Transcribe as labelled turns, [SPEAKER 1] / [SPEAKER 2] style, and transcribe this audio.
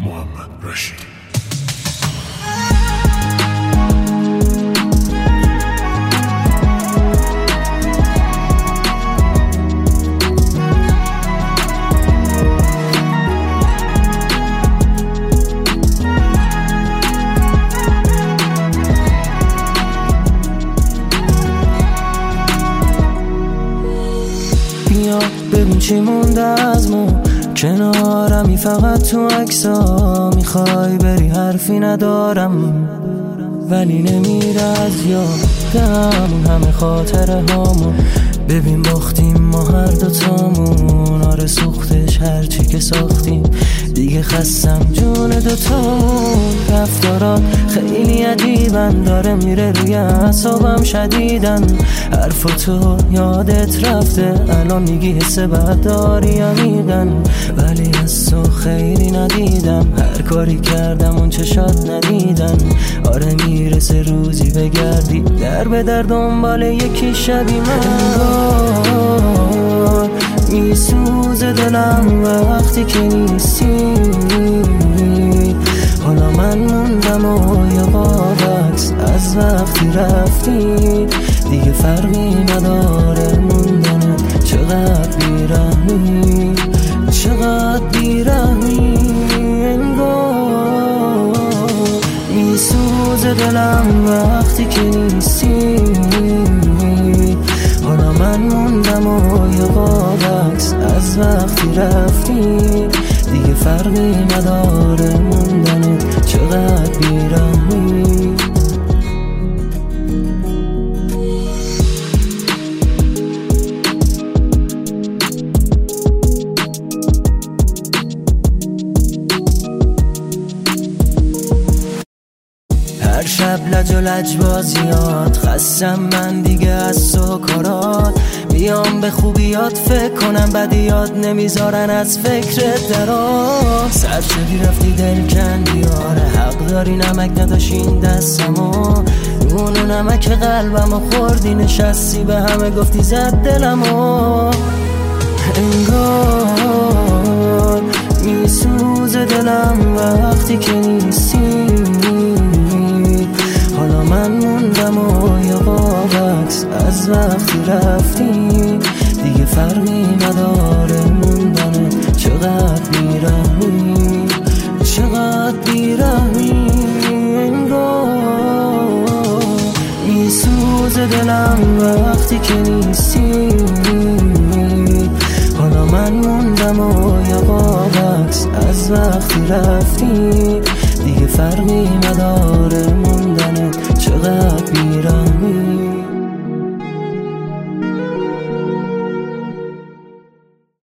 [SPEAKER 1] محمد رشید.
[SPEAKER 2] ببین چی مونده از ما کنارمی، فقط تو عکسا میخوای بری حرفی ندارم، ولی نمیره از یادم همه خاطره هامون. ببین باختیم ما هر دوتامون، آره سوختش هرچی که ساختیم، دیگه خستم جون دوتامون. رفتارات خیلی عجیبن، داره میره روی اعصابم شدیدن. حرفا تو یادت رفته، الان میگی حس بد داری عمیقن، ولی از تو خیلی ندیدم. هر کاری کردم اون چشات ندیدن. آره میرسه روزی بگردی در به در دنبال یکی شبیه من. میسوزه دلم وقتی که نیستی، حالا من موندم و یادت از وقتی رفتی، دیگه فرقی نداره موندنت. چقدر بیرحمی، چقدر بیرحمی، انگار میسوزه دلم وقتی که نیستی، حالا من موندم و یادت از وقتی رفتی، دیگه فرقی نداره موندنت. چقدر بیرحمی. هر شب لج و لجبازیات، خستم من دیگه از سکارات. بیام به خوبیات فکر کنم، بدیات نمیذارن از فکرت درات. سر شدی رفتی دل کندی، آره حق داری نمک نداشین دستمو، نون و نمک قلبمو خوردی، نشستی به همه گفتی زد دلمو. انگار میسوزه دلم وقتی که نیستی، حالا من موندم و یادت از وقتی رفتی، دیگه فرقی نداره موندنت. چقدر بیرحمی، چقدر بیرحمی، انگار میسوزه دلم وقتی که نیستی، حالا من موندم و یادت از وقتی رفتی، دیگه فرقی نداره موندنت. چقدر بیرحمی.